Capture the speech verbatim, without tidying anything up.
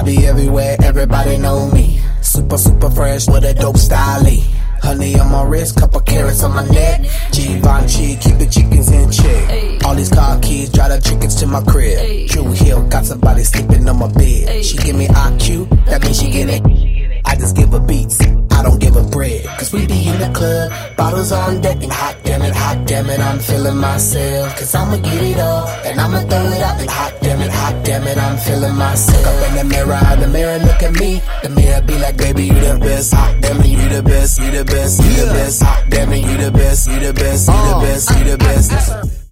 be everywhere, everybody know me. Super, super fresh with a dope style. Honey on my wrist, couple carrots on my neck. Givenchy, keep the chickens in check. All these car keys, drive the chickens to my crib. True Hill, got somebody sleeping on my bed. She give me I Q, that means she get it. I just give her beats, I don't give her bread. Cause we be in the club, bottles on deck. And hot damn it, hot damn it, I'm feeling myself. Cause I'ma get it all, and I'ma throw it out. And hot damn it, hot damn it, I'm feeling myself. Look up in the mirror, the mirror look at me. The mirror be like, baby, you the best. Hot damn it, you the best, you the best, you the best. Hot damn it, you the best, you the best, you the best, you the best.